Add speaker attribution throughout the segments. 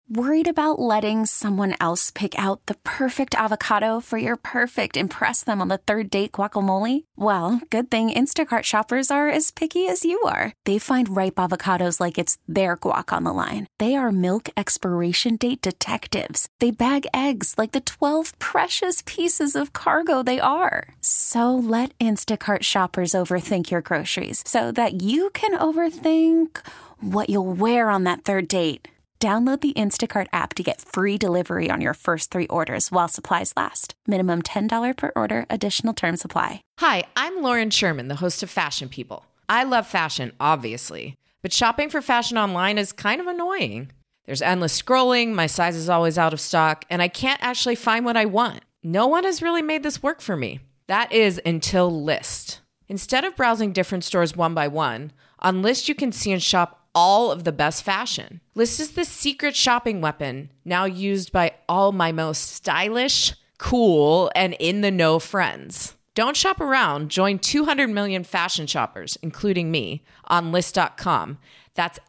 Speaker 1: Worried about letting someone else pick out the perfect avocado for your perfect impress them on the third date guacamole? Well, good thing Instacart shoppers are as picky as you are. They find ripe avocados like it's their guac on the line. They are milk expiration date detectives. They bag eggs like the 12 precious pieces of cargo they are. So let Instacart shoppers overthink your groceries so that you can overthink what you'll wear on that third date. Download the Instacart app to get free delivery on your first 3 orders while supplies last. Minimum $10 per order. Additional terms apply.
Speaker 2: Hi, I'm Lauren Sherman, the host of Fashion People. I love fashion, obviously, but shopping for fashion online is kind of annoying. There's endless scrolling, my size is always out of stock, and I can't actually find what I want. No one has really made this work for me. That is until Lyst. Instead of browsing different stores one by one, on Lyst you can see and shop all of the best fashion. Lyst is the secret shopping weapon now used by all my most stylish, cool, and in-the-know friends. Don't shop around. Join 200 million fashion shoppers, including me, on Lyst.com. That's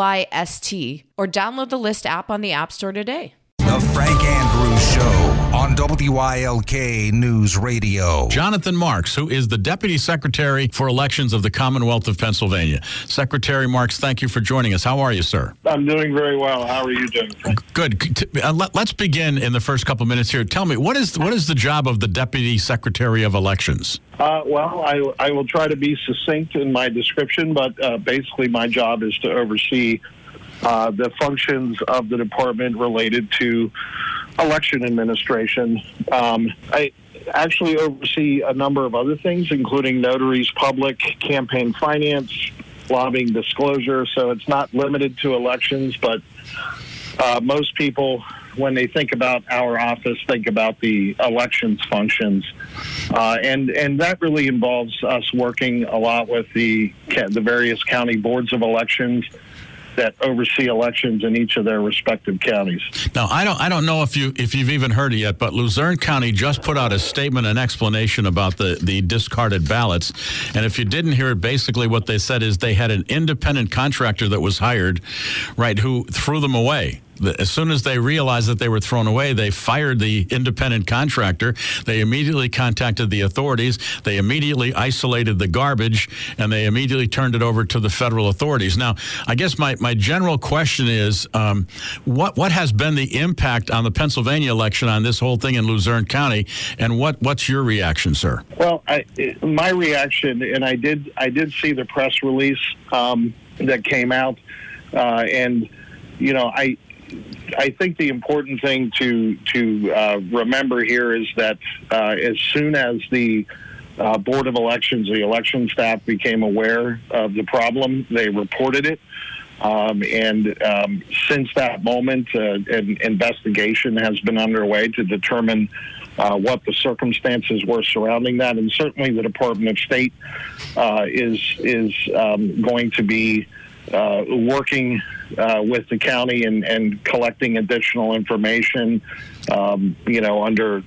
Speaker 2: Lyst, or download the Lyst app on the App Store today.
Speaker 3: The Frank Andrews Show on WYLK News Radio.
Speaker 4: Jonathan Marks, who is the Deputy Secretary for Elections of the Commonwealth of Pennsylvania. Secretary Marks, thank you for joining us. How are you, sir?
Speaker 5: I'm doing very well. How are you doing?
Speaker 4: Good. Let's begin in the first couple minutes here. Tell me, what is the job of the Deputy Secretary of Elections?
Speaker 5: Well, I will try to be succinct in my description, but basically my job is to oversee the functions of the department related to election administration. I actually oversee a number of other things, including notaries, public, campaign finance, lobbying disclosure. So it's not limited to elections, but most people, when they think about our office, think about the elections functions. And that really involves us working a lot with the various county boards of elections that oversee elections in each of their respective counties.
Speaker 4: Now, I don't know if you've even heard it yet, but Luzerne County just put out a statement, an explanation about the discarded ballots. And if you didn't hear it, basically what they said is they had an independent contractor that was hired, right, who threw them away. As soon as they realized that they were thrown away, they fired the independent contractor. They immediately contacted the authorities. They immediately isolated the garbage, and they immediately turned it over to the federal authorities. Now, I guess my general question is, what has been the impact on the Pennsylvania election on this whole thing in Luzerne County, and what's your reaction, sir?
Speaker 5: Well, my reaction, and I did see the press release that came out, and you know, I think the important thing to remember here is that as soon as the Board of Elections, the election staff became aware of the problem, they reported it. And since that moment, an investigation has been underway to determine what the circumstances were surrounding that. And certainly the Department of State is going to be working with the county and collecting additional information, under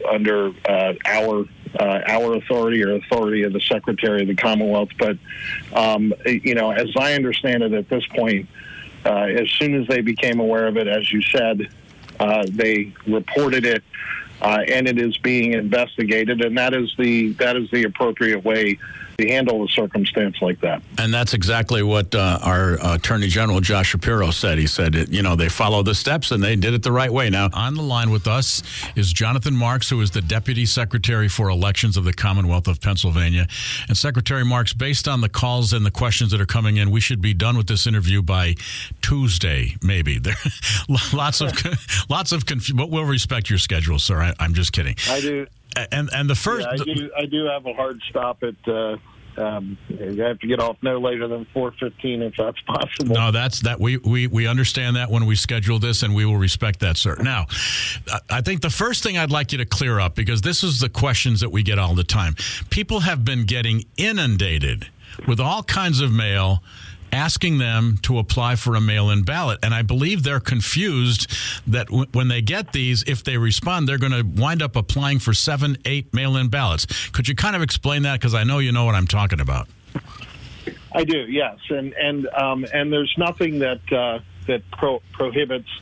Speaker 5: our authority or authority of the Secretary of the Commonwealth. But, as I understand it at this point, as soon as they became aware of it, as you said, they reported it, and it is being investigated, and that is the appropriate way to handle a circumstance like that.
Speaker 4: And that's exactly what our Attorney General Josh Shapiro said. He said, they followed the steps and they did it the right way. Now, on the line with us is Jonathan Marks, who is the Deputy Secretary for Elections of the Commonwealth of Pennsylvania. And Secretary Marks, based on the calls and the questions that are coming in, we should be done with this interview by Tuesday, maybe. There lots of confusion, but we'll respect your schedule, sir. I'm just kidding.
Speaker 5: I do.
Speaker 4: And the first,
Speaker 5: I do have a hard stop at. You have to get off no later than 4:15 if that's possible.
Speaker 4: No, that we understand that when we schedule this, and we will respect that, sir. Now, I think the first thing I'd like you to clear up, because this is the questions that we get all the time. People have been getting inundated with all kinds of mail asking them to apply for a mail-in ballot. And I believe they're confused that when they get these, if they respond, they're going to wind up applying for 7, 8 mail-in ballots. Could you kind of explain that? Because I know you know what I'm talking about.
Speaker 5: I do, yes. And there's nothing that prohibits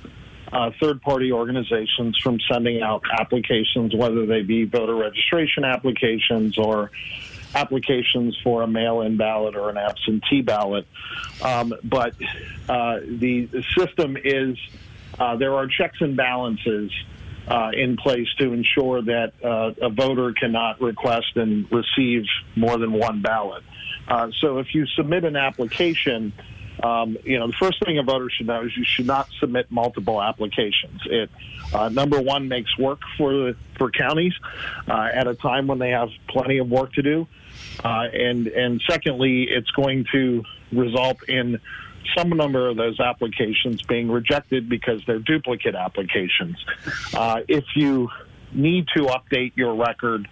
Speaker 5: third-party organizations from sending out applications, whether they be voter registration applications or applications for a mail-in ballot or an absentee ballot. But the system is there are checks and balances in place to ensure that a voter cannot request and receive more than one ballot. So if you submit an application, the first thing a voter should know is you should not submit multiple applications. It, number one, makes work for counties at a time when they have plenty of work to do. And secondly, it's going to result in some number of those applications being rejected because they're duplicate applications. If you need to update your record,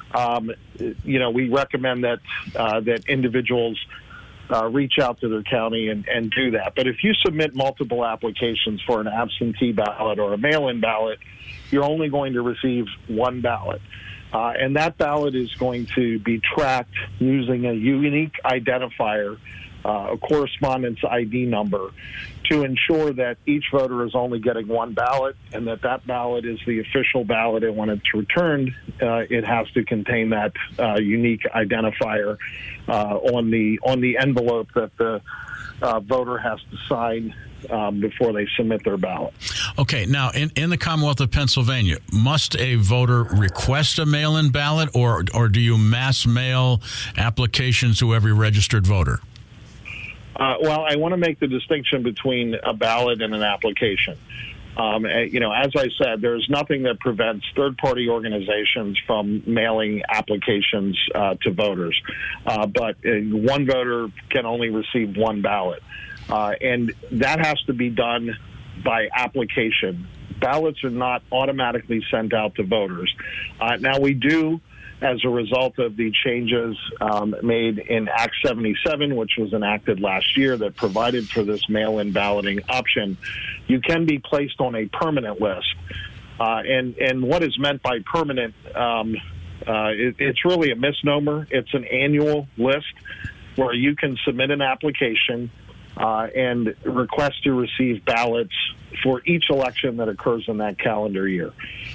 Speaker 5: we recommend that individuals reach out to their county and do that. But if you submit multiple applications for an absentee ballot or a mail-in ballot, you're only going to receive one ballot. And that ballot is going to be tracked using a unique identifier, a correspondence ID number, to ensure that each voter is only getting one ballot and that ballot is the official ballot. And when it's returned, it has to contain that unique identifier on the envelope that the voter has to sign before they submit their ballot.
Speaker 4: Okay, now in the Commonwealth of Pennsylvania, must a voter request a mail-in ballot, or do you mass mail applications to every registered voter?
Speaker 5: Well, I want to make the distinction between a ballot and an application. As I said, there's nothing that prevents third-party organizations from mailing applications to voters. But one voter can only receive one ballot. And that has to be done by application. Ballots are not automatically sent out to voters. Now, we do, as a result of the changes made in Act 77, which was enacted last year, that provided for this mail-in balloting option, you can be placed on a permanent list. And what is meant by permanent, it's really a misnomer. It's an annual list where you can submit an application and request to receive ballots for each election that occurs in that calendar year.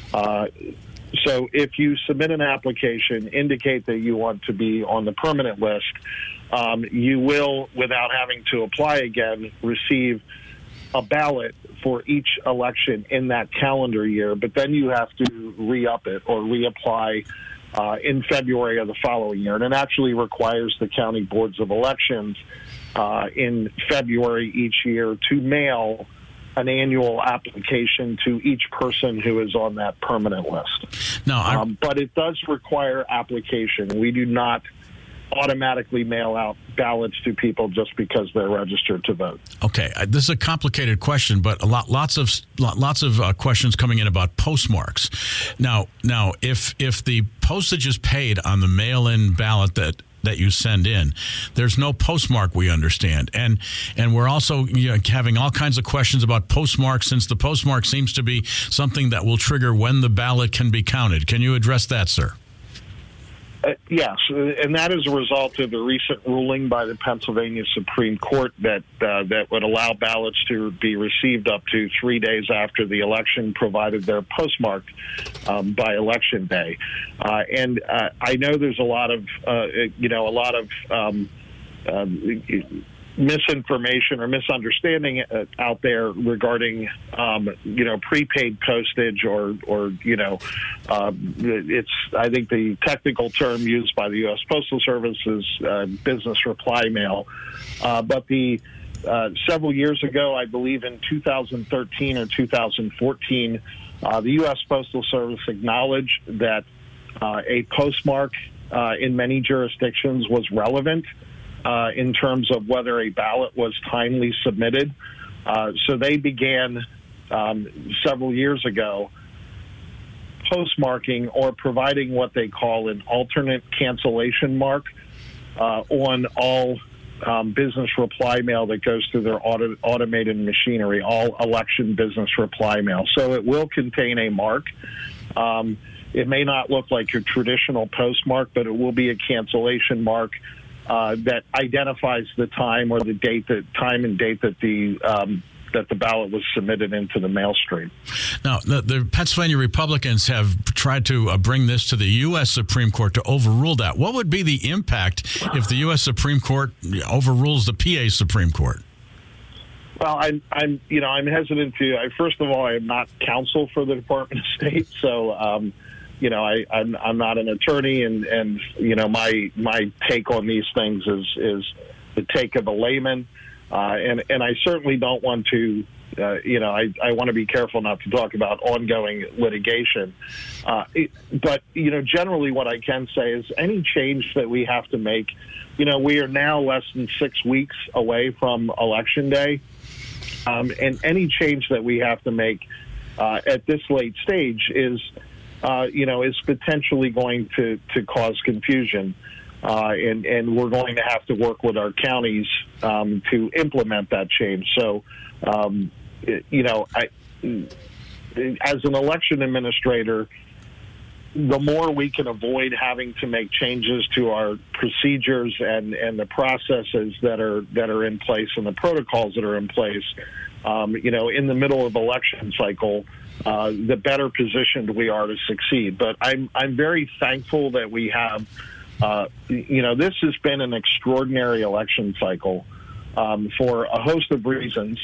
Speaker 5: So if you submit an application, indicate that you want to be on the permanent list, you will, without having to apply again, receive a ballot for each election in that calendar year. But then you have to re-up it or reapply in February of the following year. And it actually requires the county boards of elections in February each year to mail an annual application to each person who is on that permanent list.
Speaker 4: Now,
Speaker 5: but it does require application. We do not automatically mail out ballots to people just because they're registered to vote.
Speaker 4: Okay, this is a complicated question, but lots of questions coming in about postmarks. Now, if the postage is paid on the mail-in ballot that you send in, there's no postmark, we understand, and we're also having all kinds of questions about postmarks, since the postmark seems to be something that will trigger when the ballot can be counted. Can you address that, sir?
Speaker 5: Yes, and that is a result of the recent ruling by the Pennsylvania Supreme Court that would allow ballots to be received up to 3 days after the election, provided they're postmarked by Election Day. And I know there's a lot of misinformation or misunderstanding out there regarding prepaid postage or it's, I think the technical term used by the U.S. Postal Service is business reply mail. But several years ago, I believe in 2013 or 2014, the U.S. Postal Service acknowledged that a postmark in many jurisdictions was relevant in terms of whether a ballot was timely submitted. So they began several years ago postmarking or providing what they call an alternate cancellation mark on all business reply mail that goes through their automated machinery, all election business reply mail. So it will contain a mark. It may not look like your traditional postmark, but it will be a cancellation mark that identifies the time or the time and date that the that the ballot was submitted into the mail stream.
Speaker 4: Now, the Pennsylvania Republicans have tried to bring this to the U.S. Supreme Court to overrule that. What would be the impact if the U.S. Supreme Court overrules the PA Supreme Court?
Speaker 5: Well, I'm hesitant to. First of all, I am not counsel for the Department of State, so I'm not an attorney, and my take on these things is the take of a layman. And I certainly don't want to, I want to be careful not to talk about ongoing litigation. But generally what I can say is any change that we have to make, we are now less than 6 weeks away from Election Day. And any change that we have to make at this late stage is potentially going to cause confusion. And we're going to have to work with our counties to implement that change. So, as an election administrator, the more we can avoid having to make changes to our procedures and the processes that are in place and the protocols that are in place, in the middle of election cycle, the better positioned we are to succeed. But I'm very thankful that we have. This has been an extraordinary election cycle for a host of reasons.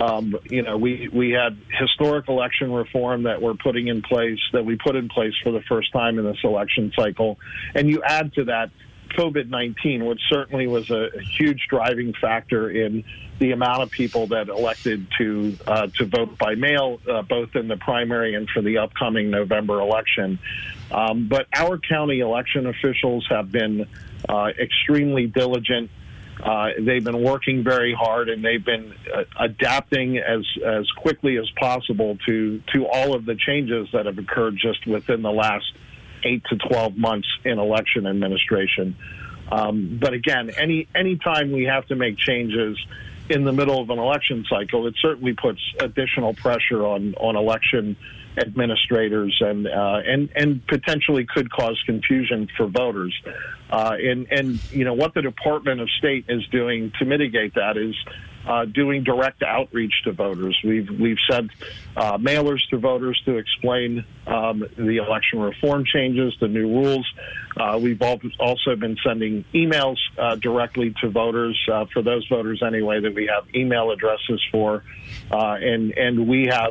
Speaker 5: We had historic election reform that we put in place for the first time in this election cycle. And you add to that COVID-19, which certainly was a huge driving factor in the amount of people that elected to vote by mail, both in the primary and for the upcoming November election. But our county election officials have been extremely diligent. They've been working very hard, and they've been adapting as quickly as possible to all of the changes that have occurred just within the last 8 to 12 months in election administration. But again, any time we have to make changes in the middle of an election cycle, it certainly puts additional pressure on election administrators and potentially could cause confusion for voters. And what the Department of State is doing to mitigate that is doing direct outreach to voters. We've sent mailers to voters to explain the election reform changes, the new rules. We've also been sending emails directly to voters, for those voters anyway that we have email addresses for. And we have,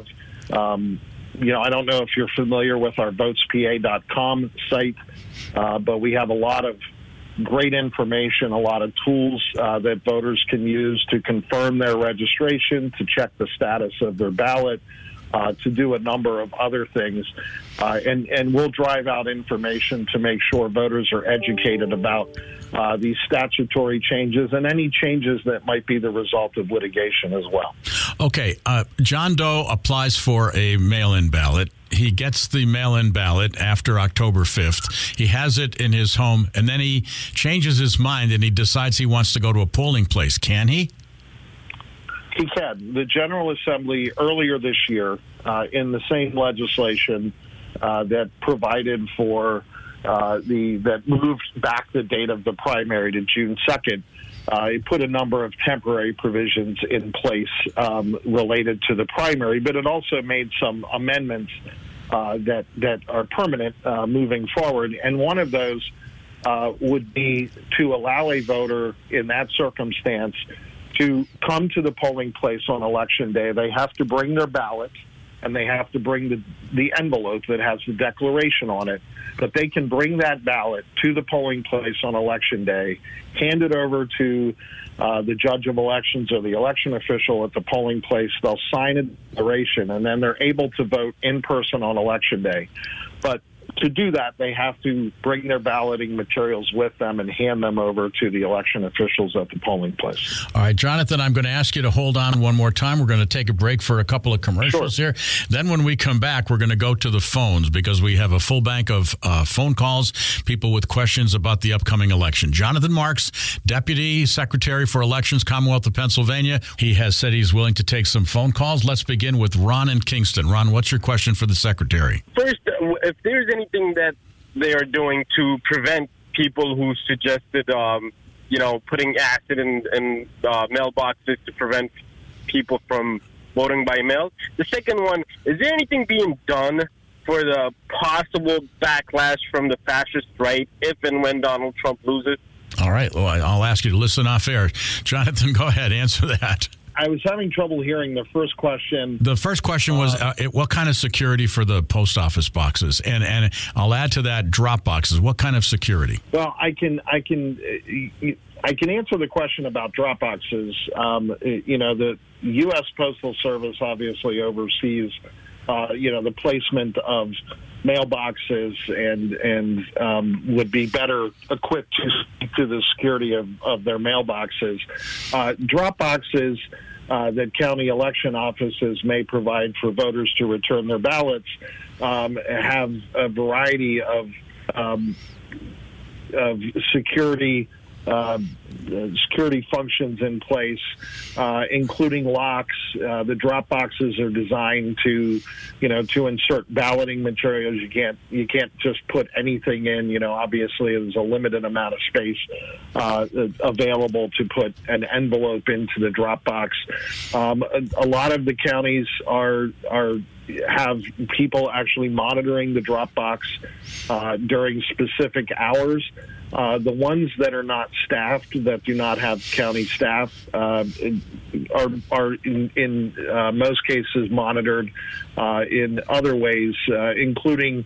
Speaker 5: I don't know if you're familiar with our votespa.com site, but we have a lot of great information, a lot of tools that voters can use to confirm their registration, to check the status of their ballot, to do a number of other things. And we'll drive out information to make sure voters are educated about these statutory changes and any changes that might be the result of litigation as well.
Speaker 4: Okay. John Doe applies for a mail-in ballot. He gets the mail-in ballot after October 5th. He has it in his home, and then he changes his mind and he decides he wants to go to a polling place. Can he?
Speaker 5: He can. The General Assembly earlier this year, in the same legislation that provided for that moved back the date of the primary to June 2nd, it put a number of temporary provisions in place related to the primary, but it also made some amendments that are permanent moving forward. And one of those would be to allow a voter in that circumstance to come to the polling place on Election Day. They have to bring their ballot, and they have to bring the envelope that has the declaration on it. But they can bring that ballot to the polling place on Election Day, hand it over to the judge of elections or the election official at the polling place. They'll sign a declaration, and then they're able to vote in person on Election Day. But to do that, they have to bring their balloting materials with them and hand them over to the election officials at the polling place.
Speaker 4: All right, Jonathan, I'm going to ask you to hold on one more time. We're going to take a break for a couple of commercials here. Then when we come back, we're going to go to the phones because we have a full bank of phone calls, people with questions about the upcoming election. Jonathan Marks, Deputy Secretary for Elections, Commonwealth of Pennsylvania. He has said he's willing to take some phone calls. Let's begin with Ron in Kingston. Ron, what's your question for the Secretary?
Speaker 6: First, if there's anything that they are doing to prevent people who suggested, putting acid in mailboxes to prevent people from voting by mail? The second one, is there anything being done for the possible backlash from the fascist right if and when Donald Trump loses?
Speaker 4: All right. Well, I'll ask you to listen off air. Jonathan, go ahead. Answer that.
Speaker 5: I was having trouble hearing the first question.
Speaker 4: The first question was, what kind of security for the post office boxes? And I'll add to that, drop boxes. What kind of security?
Speaker 5: Well, I can answer the question about drop boxes. The U.S. Postal Service obviously oversees, the placement of mailboxes and would be better equipped to the security of their mailboxes. Drop boxes that county election offices may provide for voters to return their ballots have a variety of security functions in place, including locks. The drop boxes are designed to insert balloting materials. You can't just put anything in. Obviously there's a limited amount of space available to put an envelope into the drop box. A lot of the counties have people actually monitoring the drop box during specific hours. The ones that are not staffed, that do not have county staff, are in most cases monitored in other ways, including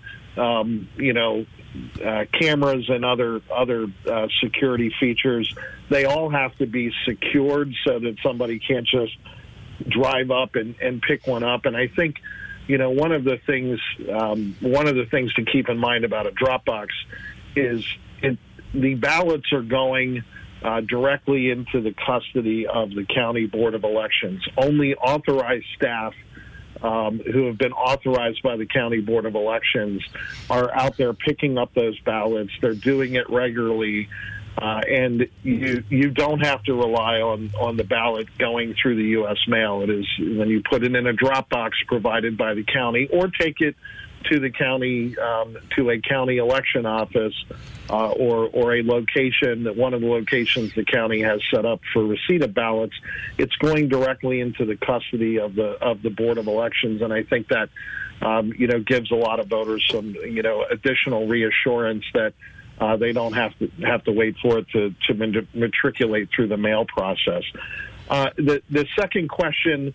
Speaker 5: cameras and other security features. They all have to be secured so that somebody can't just drive up and pick one up. And I think one of the things to keep in mind about a drop box is the ballots are going directly into the custody of the County Board of Elections. Only authorized staff who have been authorized by the County Board of Elections are out there picking up those ballots. They're doing it regularly. And you don't have to rely on the ballot going through the U.S. mail. It is when you put it in a drop box provided by the county, or take it to the county, to a county election office, or a location, one of the locations the county has set up for receipt of ballots. It's going directly into the custody of the Board of Elections, and I think that gives a lot of voters some additional reassurance that they don't have to wait for it to matriculate through the mail process. The second question,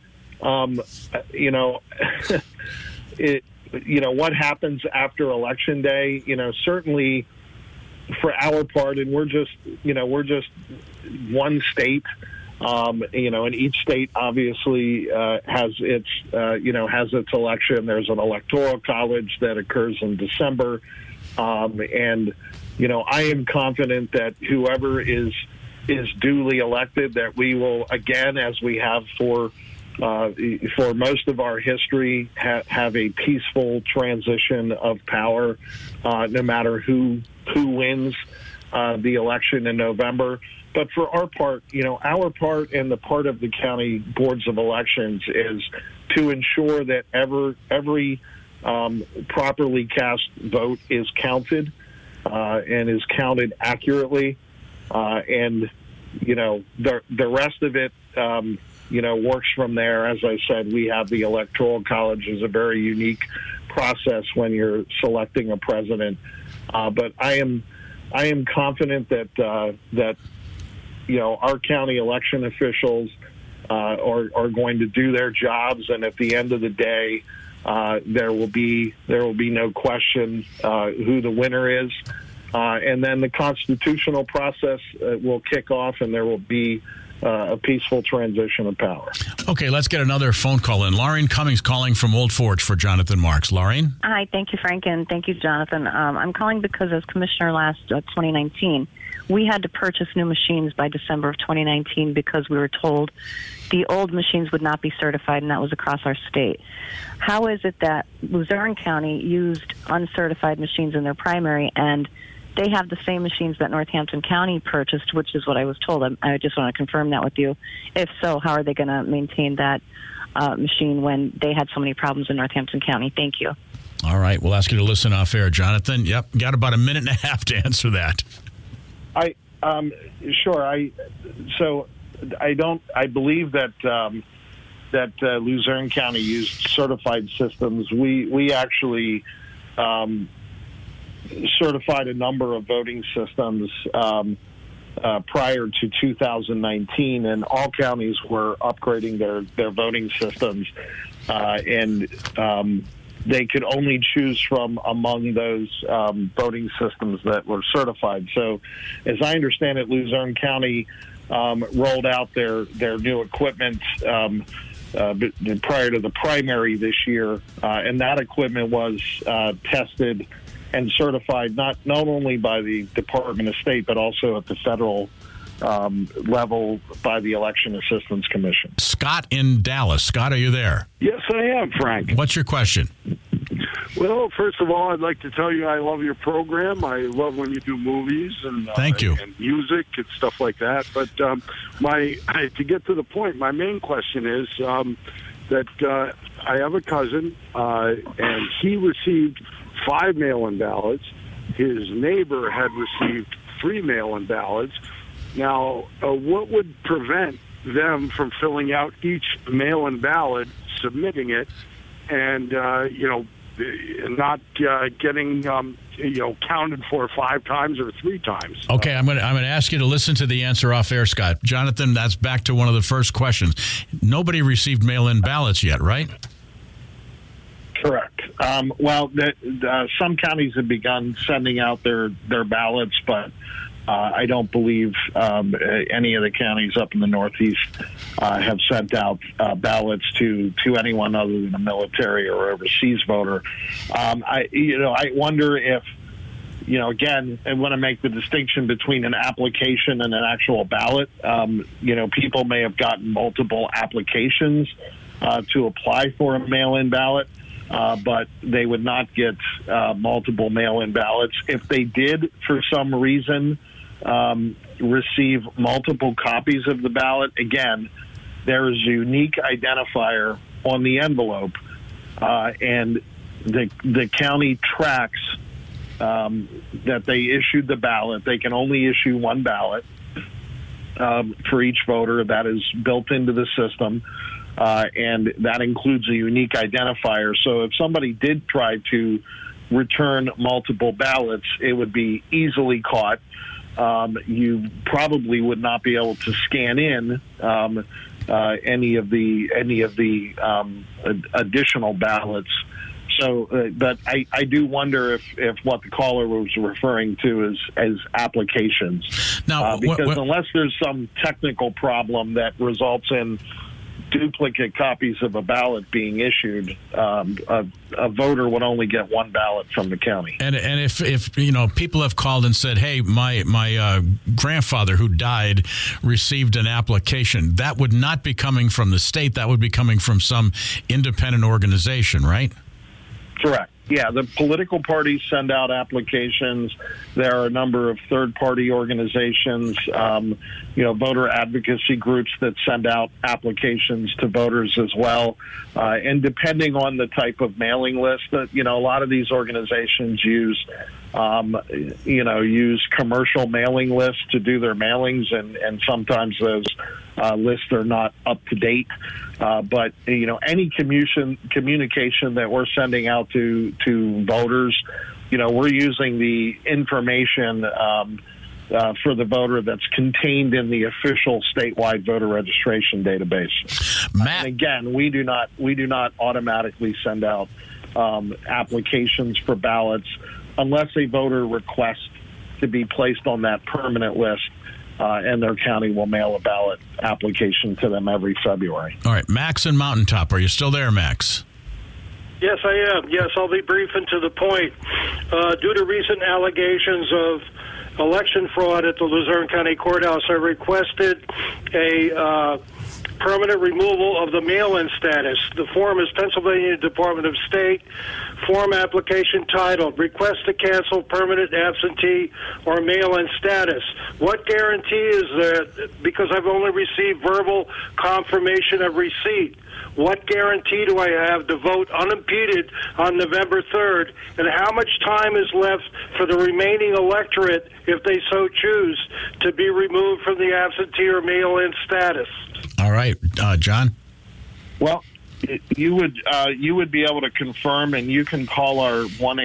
Speaker 5: what happens after Election Day? Certainly for our part, and we're just one state, and each state obviously has its election. There's an electoral college that occurs in December, and I am confident that whoever is duly elected, that we will, again, as we have for most of our history, have a peaceful transition of power, no matter who wins the election in November. But for our part, our part and the part of the county boards of elections is to ensure that every properly cast vote is counted and is counted accurately, and the rest of it works from there. As I said, we have the Electoral College is a very unique process when you're selecting a president, but I am confident that our county election officials are going to do their jobs, and at the end of the day, there will be no question who the winner is, and then the constitutional process will kick off, and there will be a peaceful transition of power.
Speaker 4: Okay, let's get another phone call in. Laureen Cummings calling from Old Forge for Jonathan Marks. Laureen?
Speaker 7: Hi, thank you, Frank, and thank you, Jonathan. I'm calling because as commissioner last 2019, we had to purchase new machines by December of 2019 because we were told the old machines would not be certified, and that was across our state. How is it that Luzerne County used uncertified machines in their primary, and they have the same machines that Northampton County purchased, which is what I was told? I just want to confirm that with you. If so, how are they going to maintain that machine when they had so many problems in Northampton County? Thank you.
Speaker 4: All right, we'll ask you to listen off air, Jonathan. Yep, got about a minute and a half to answer that.
Speaker 5: Sure. I believe that that Luzerne County used certified systems. We actually certified a number of voting systems prior to 2019, and all counties were upgrading their voting systems, and they could only choose from among those voting systems that were certified. So, as I understand it, Luzerne County rolled out their new equipment prior to the primary this year, and that equipment was tested and certified not only by the Department of State, but also at the federal level by the Election Assistance Commission.
Speaker 4: Scott in Dallas. Scott, are you there?
Speaker 8: Yes, I am, Frank.
Speaker 4: What's your question?
Speaker 8: Well, first of all, I'd like to tell you I love your program. I love when you do movies and
Speaker 4: Thank you.
Speaker 8: and music and stuff like that. But to get to the point, my main question is that I have a cousin, and he received 5 mail-in ballots. His neighbor had received 3 mail-in ballots. Now, what would prevent them from filling out each mail-in ballot, submitting it, and not getting counted for 5 times or 3 times?
Speaker 4: Okay, I'm going to ask you to listen to the answer off air, Scott. Jonathan, that's back to one of the first questions. Nobody received mail-in ballots yet, right?
Speaker 5: Correct. Some counties have begun sending out their ballots, but I don't believe any of the counties up in the Northeast have sent out ballots to anyone other than a military or overseas voter. I wonder if, again, I want to make the distinction between an application and an actual ballot. People may have gotten multiple applications to apply for a mail-in ballot. But they would not get multiple mail-in ballots. If they did, for some reason, receive multiple copies of the ballot, again, there is a unique identifier on the envelope, and the county tracks that they issued the ballot. They can only issue one ballot for each voter. That is built into the system. And that includes a unique identifier. So if somebody did try to return multiple ballots, it would be easily caught. You probably would not be able to scan in any of the additional ballots. So, but I do wonder if what the caller was referring to is applications.
Speaker 4: Now,
Speaker 5: because unless there's some technical problem that results in duplicate copies of a ballot being issued, a voter would only get one ballot from the county.
Speaker 4: And if people have called and said, hey, my grandfather who died received an application, that would not be coming from the state. That would be coming from some independent organization, right?
Speaker 5: Correct. Yeah, the political parties send out applications. There are a number of third-party organizations, voter advocacy groups that send out applications to voters as well. And depending on the type of mailing list, a lot of these organizations use commercial mailing lists to do their mailings, and sometimes those lists are not up to date. But any communication that we're sending out to voters, we're using the information for the voter that's contained in the official statewide voter registration database. And again, we do not automatically send out applications for ballots unless a voter requests to be placed on that permanent list. And their county will mail a ballot application to them every February.
Speaker 4: All right. Max and Mountaintop. Are you still there, Max?
Speaker 9: Yes, I am. Yes, I'll be brief and to the point. Due to recent allegations of election fraud at the Luzerne County Courthouse, I requested a permanent removal of the mail-in status. The form is Pennsylvania Department of State form application titled Request to Cancel Permanent Absentee or Mail-in Status. What guarantee is there, because I've only received verbal confirmation of receipt, what guarantee do I have to vote unimpeded on November 3rd, and how much time is left for the remaining electorate, if they so choose, to be removed from the absentee or mail-in status?
Speaker 4: All right. John?
Speaker 5: Well, you would be able to confirm, and you can call our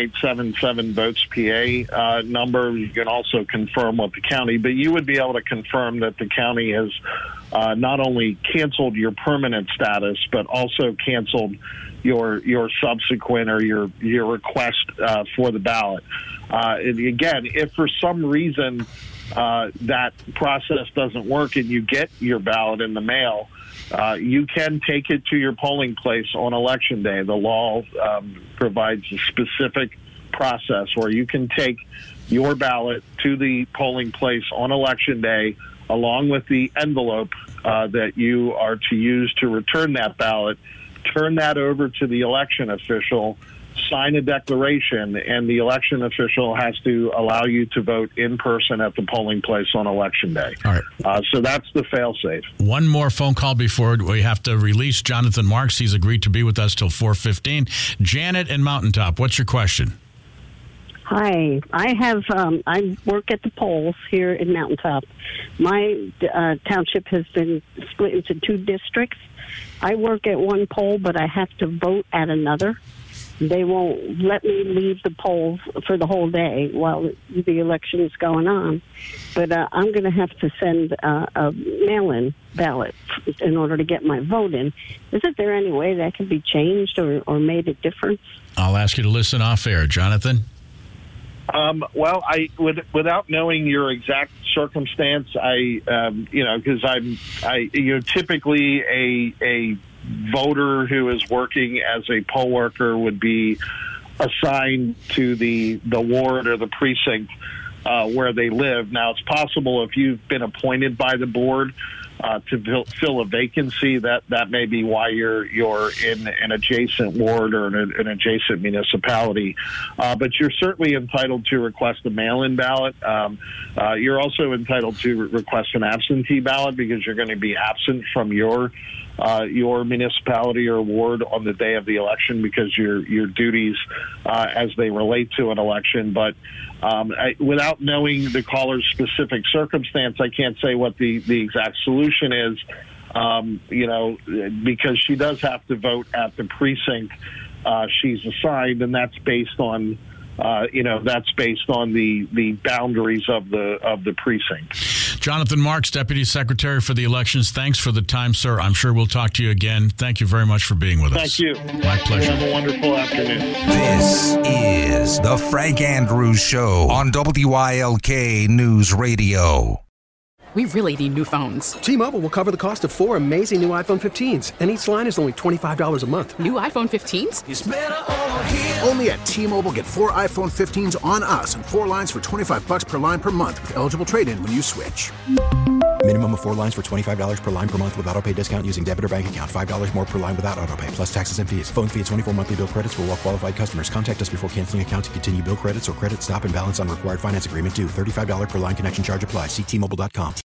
Speaker 5: 1-877-VOTES-PA number. You can also confirm with the county, but you would be able to confirm that the county has not only canceled your permanent status, but also canceled your subsequent or your request for the ballot. And again, if for some reason that process doesn't work and you get your ballot in the mail, you can take it to your polling place on Election Day. The law provides a specific process where you can take your ballot to the polling place on Election Day along with the envelope that you are to use to return that ballot, turn that over to the election official, sign a declaration, and the election official has to allow you to vote in person at the polling place on Election Day.
Speaker 4: All right.
Speaker 5: So that's the fail-safe.
Speaker 4: One more phone call before we have to release Jonathan Marks. He's agreed to be with us till 4:15. Janet in Mountaintop, what's your question?
Speaker 10: Hi, I work at the polls here in Mountaintop. My township has been split into 2 districts. I work at one poll, but I have to vote at another. They won't let me leave the polls for the whole day while the election is going on. But I'm going to have to send a mail-in ballot in order to get my vote in. Isn't there any way that can be changed or made a difference?
Speaker 4: I'll ask you to listen off air. Jonathan?
Speaker 5: Well, without knowing your exact circumstance, because typically a voter who is working as a poll worker would be assigned to the ward or the precinct where they live. Now, it's possible if you've been appointed by the board to fill a vacancy, that may be why you're in an adjacent ward or an adjacent municipality. But you're certainly entitled to request a mail-in ballot. You're also entitled to request an absentee ballot because you're going to be absent from your municipality or ward on the day of the election because your duties as they relate to an election. But without knowing the caller's specific circumstance, I can't say what the exact solution is, because she does have to vote at the precinct she's assigned, and that's based on the boundaries of the precinct.
Speaker 4: Jonathan Marks, Deputy Secretary for the Elections. Thanks for the time, sir. I'm sure we'll talk to you again. Thank you very much for being with us.
Speaker 5: Thank you.
Speaker 4: My pleasure.
Speaker 5: Have a wonderful afternoon.
Speaker 3: This is the Frank Andrews Show on WILK News Radio.
Speaker 11: We really need new phones.
Speaker 12: T-Mobile will cover the cost of 4 amazing new iPhone 15s, and each line is only $25 a month.
Speaker 11: New iPhone 15s?
Speaker 13: It's better over here. Only at T-Mobile, get 4 iPhone 15s on us and 4 lines for $25 per line per month with eligible trade-in when you switch.
Speaker 14: Minimum of 4 lines for $25 per line per month with autopay discount using debit or bank account. $5 more per line without autopay, plus taxes and fees. Phone fee at 24 monthly bill credits for well-qualified customers. Contact us before canceling account to continue bill credits or credit stop and balance on required finance agreement due. $35 per line connection charge applies. See T-Mobile.com.